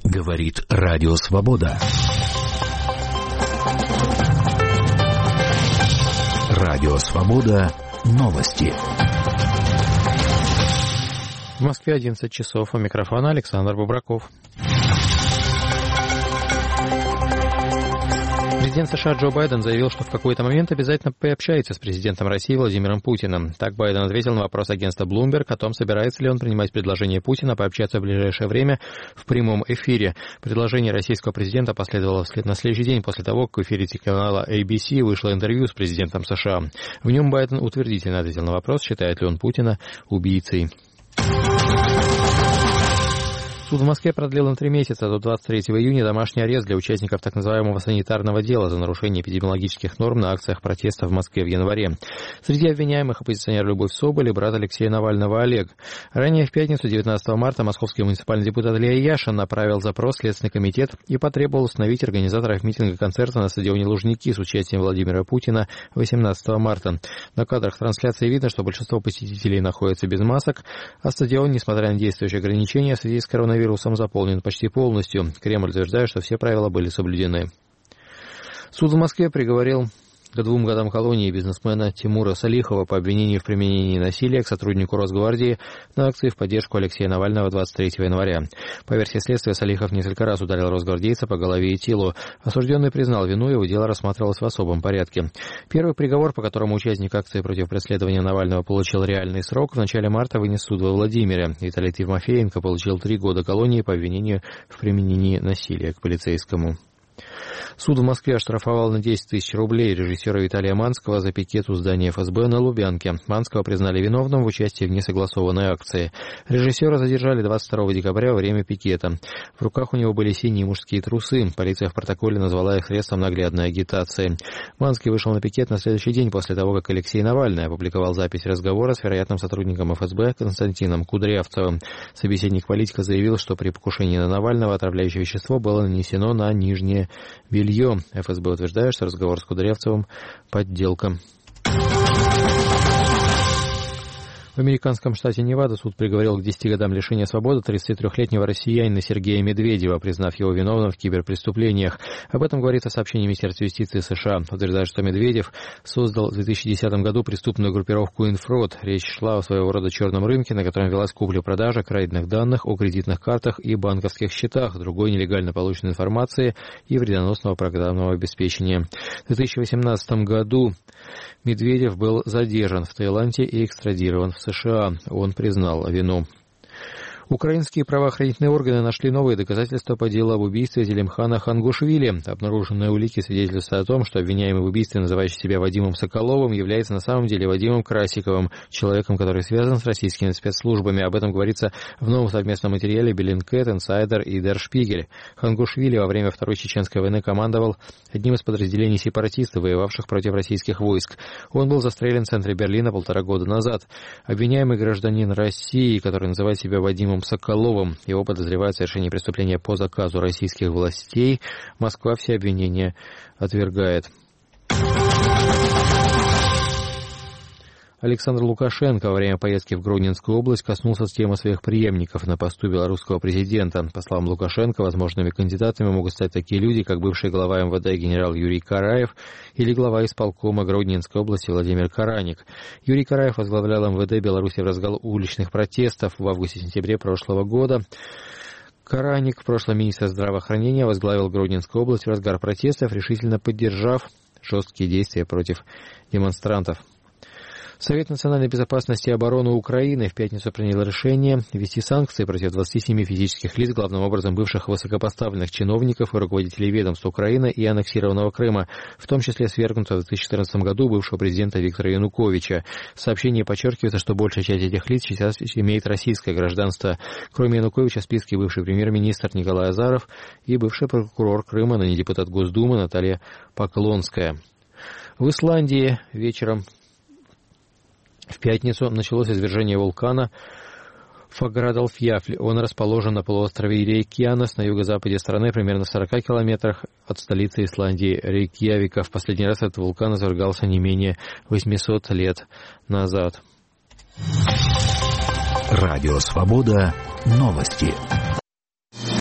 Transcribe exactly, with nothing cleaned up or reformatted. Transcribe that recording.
Говорит Радио Свобода. Радио Свобода. Новости. В Москве одиннадцать часов. У микрофона Александр Бубраков. Президент США Джо Байден заявил, что в какой-то момент обязательно пообщается с президентом России Владимиром Путиным. Так Байден ответил на вопрос агентства Bloomberg о том, собирается ли он принимать предложение Путина пообщаться в ближайшее время в прямом эфире. Предложение российского президента последовало на следующий день после того, как в эфире телеканала эй би си вышло интервью с президентом США. В нем Байден утвердительно ответил на вопрос, считает ли он Путина убийцей. Суд в Москве продлил на три месяца до двадцать третьего июня домашний арест для участников так называемого санитарного дела за нарушение эпидемиологических норм на акциях протеста в Москве в январе. Среди обвиняемых оппозиционер Любовь Соболь и брат Алексея Навального Олег. Ранее в пятницу, девятнадцатого марта, московский муниципальный депутат Илья Яшин направил запрос в Следственный комитет и потребовал установить организаторов митинга-концерта на стадионе Лужники с участием Владимира Путина восемнадцатого марта. На кадрах трансляции видно, что большинство посетителей находятся без масок, а стадион, несмотря на действующие ограничения в связи с коронавирусом, вирусом заполнен почти полностью. Кремль утверждает, что все правила были соблюдены. Суд в Москве приговорил к двум годам колонии бизнесмена Тимура Салихова по обвинению в применении насилия к сотруднику Росгвардии на акции в поддержку Алексея Навального двадцать третьего января. По версии следствия, Салихов несколько раз ударил росгвардейца по голове и телу. Осужденный признал вину, его дело рассматривалось в особом порядке. Первый приговор, по которому участник акции против преследования Навального получил реальный срок, в начале марта вынес суд во Владимире. Виталий Тимофеенко получил три года колонии по обвинению в применении насилия к полицейскому. Суд в Москве оштрафовал на десять тысяч рублей режиссера Виталия Манского за пикет у здания эф эс бэ на Лубянке. Манского признали виновным в участии в несогласованной акции. Режиссера задержали двадцать второго декабря во время пикета. В руках у него были синие мужские трусы. Полиция в протоколе назвала их средством наглядной агитации. Манский вышел на пикет на следующий день после того, как Алексей Навальный опубликовал запись разговора с вероятным сотрудником эф эс бэ Константином Кудрявцевым. Собеседник политика заявил, что при покушении на Навального отравляющее вещество было нанесено на нижнее белье. эф эс бэ утверждает, что разговор с Кудрявцевым – подделка. В американском штате Невада суд приговорил к десяти годам лишения свободы тридцатитрёхлетнего россиянина Сергея Медведева, признав его виновным в киберпреступлениях. Об этом говорится в сообщении Министерства юстиции США. Утверждает, что Медведев создал в две тысячи десятом году преступную группировку «Инфрод». Речь шла о своего рода черном рынке, на котором велась купля-продажа краденных данных о кредитных картах и банковских счетах, другой нелегально полученной информации и вредоносного программного обеспечения. В две тысячи восемнадцатом году Медведев был задержан в Таиланде и экстрадирован в США. Он признал вину. Украинские правоохранительные органы нашли новые доказательства по делу об убийстве Зелимхана Хангушвили. Обнаруженные улики свидетельствуют о том, что обвиняемый в убийстве, называющий себя Вадимом Соколовым, является на самом деле Вадимом Красиковым, человеком, который связан с российскими спецслужбами. Об этом говорится в новом совместном материале Bellingcat, Insider и Der Spiegel. Хангушвили во время Второй Чеченской войны командовал одним из подразделений сепаратистов, воевавших против российских войск. Он был застрелен в центре Берлина полтора года назад. Обвиняемый гражданин России, который называет себя Вадимом Соколовым. Его подозревают в совершении преступления по заказу российских властей. Москва все обвинения отвергает. Александр Лукашенко во время поездки в Гродненскую область коснулся темы своих преемников на посту белорусского президента. По словам Лукашенко, возможными кандидатами могут стать такие люди, как бывший глава эм вэ дэ генерал Юрий Караев или глава исполкома Гродненской области Владимир Караник. Юрий Караев возглавлял эм вэ дэ Беларуси в разгар уличных протестов в августе-сентябре прошлого года. Караник, в прошлом министр здравоохранения, возглавил Гродненскую область в разгар протестов, решительно поддержав жесткие действия против демонстрантов. Совет национальной безопасности и обороны Украины в пятницу принял решение ввести санкции против двадцати семи физических лиц, главным образом бывших высокопоставленных чиновников и руководителей ведомств Украины и аннексированного Крыма, в том числе свергнутого в две тысячи четырнадцатом году бывшего президента Виктора Януковича. В сообщении подчеркивается, что большая часть этих лиц сейчас имеет российское гражданство. Кроме Януковича в списке бывший премьер-министр Николай Азаров и бывший прокурор Крыма, ныне депутат Госдумы Наталья Поклонская. В Исландии вечером в пятницу началось извержение вулкана Фаградалфьяфль. Он расположен на полуострове Рейкьянес на юго-западе страны, примерно в сорока километрах от столицы Исландии Рейкьявика. В последний раз этот вулкан извергался не менее восьмисот лет назад. Радио Свобода. Новости.